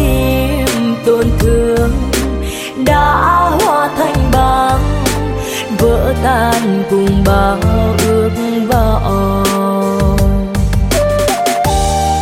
tim tổn thương đã hóa thành băng, vỡ tan cùng bao ước vọng.